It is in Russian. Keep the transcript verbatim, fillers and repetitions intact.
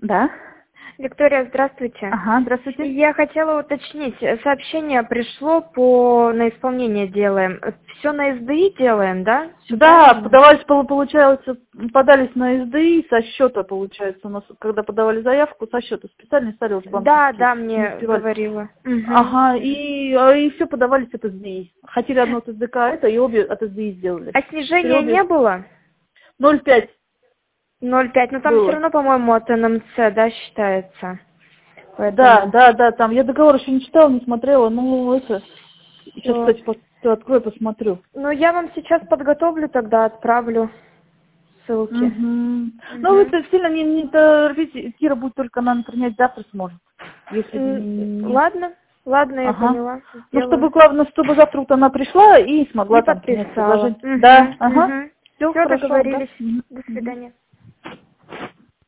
Да. Виктория, здравствуйте. Ага, здравствуйте. Я хотела уточнить, сообщение пришло по на исполнение делаем. Все на СДИ делаем, да? Всё Да, правильно? подавались, получается, подались на СДИ со счета, получается, у нас, когда подавали заявку, со счета специально стали уже банковские. Да, да, не мне успевали. говорила. Мгм. Ага, и, а, и все подавались от СДИ. Хотели одно от СДК, это и обе от СДИ сделали. А Теперь снижения обе не было? ноль пять ноль пять, но там все было. равно, по-моему, от эн эм цэ, да, считается. Да, Поэтому да, да, там, я договор еще не читала, не смотрела, ну, это, сейчас, всё. кстати, пос- открою, посмотрю. Ну, я вам сейчас подготовлю, тогда отправлю ссылки. Угу. Ну, вы Мгм. это сильно не, не торопитесь, Кира будет только, наверное, принять завтра сможет. Если М, не... Ладно, ладно, я Ага. поняла, Ну, чтобы, сделаю. главное, чтобы завтра вот она пришла и И смогла там принять подписала. предложение. Да, Угу, ага. угу. Все Все, хорошо, да. договорились. Мгм. До Мгм. свидания.